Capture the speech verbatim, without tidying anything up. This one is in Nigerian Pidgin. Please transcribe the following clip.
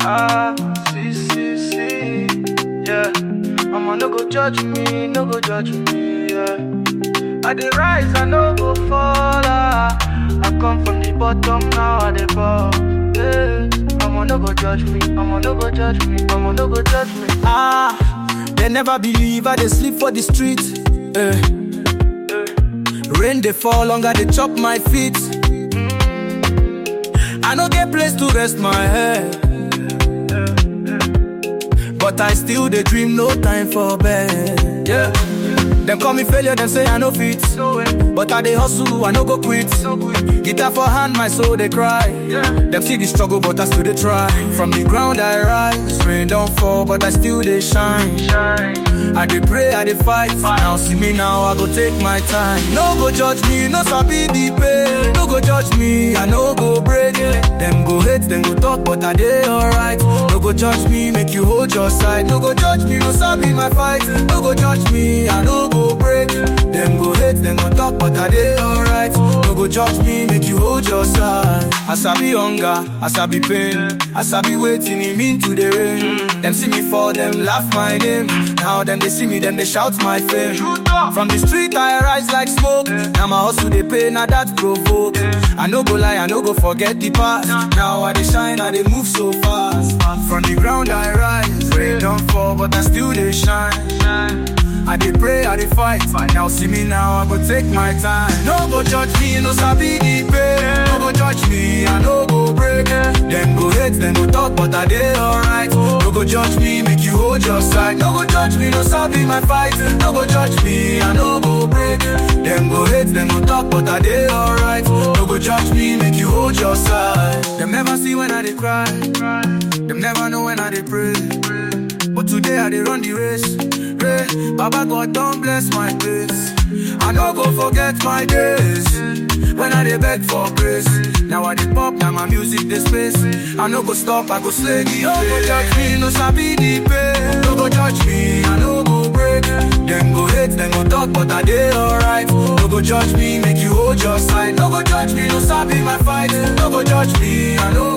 Ah, see, see, see, yeah. Mama, no go judge me, no go judge me, yeah. I dey rise, I no go fall, ah. I come from the bottom, now I dey fall, yeah. Mama, no go judge me, mama, no go judge me, mama, no go judge me. Ah, they never believe I dey sleep for the street, eh. Rain they fall, longer they chop my feet. I no get place to rest my head, but I still dey dream, no time for bed. Yeah, them call me failure, them say I no fit, but I dey hustle, I no go quit. Guitar for hand, my soul they cry. Them see the struggle, but I still dey try. From the ground I rise, rain don't fall, but I still dey shine. I dey pray, I dey fight. Now see me now, I go take my time. No go judge me, no sabi the pain. No go judge me, I no go break. Them go hate, them go talk, but I dey alright. No go judge me, make you hold your side. No go judge me, no sabi my fight. No go judge me, I no go break. Them go hate, them go talk, but I dey alright. No go judge me, make you hold your side. I sabi hunger, I sabi pain. I sabi waiting, it mean to the rain. Them see me fall, them laugh my name. Now them they see me, then they shout my fame. From the street I rise like smoke. Now my hustle they pay, now that provoke. I no go lie, I no go forget the past. Now I they shine, I they move so fast. From the ground I rise, rain don't fall, but I still they shine. I dey pray, I dey fight. Now see me now, I go take my time. No go judge me, no sabi the pain. No go judge me, I no go break. Them go hate, them go talk, but I dey alright. No go judge me, make you hold your side. No go judge me, no sabi my fight. No go judge me, I no go break. Them go hate, them go talk, but I dey alright. No go judge me, make you hold your side. Them never see when I dey cry. Them never know when I dey pray. But today I dey run the race. Pray, Baba God don't bless my place. I no go forget my days when I dey beg for grace. Now I dey pop, now my music dey space. I no go stop, I go slay the No go judge me, no sabi the pain. No go judge me, I no go break. Them go hate, them go talk, but I dey alright. No go judge me, make you hold your side. No go judge me, no sabi my fight. No go judge me, I no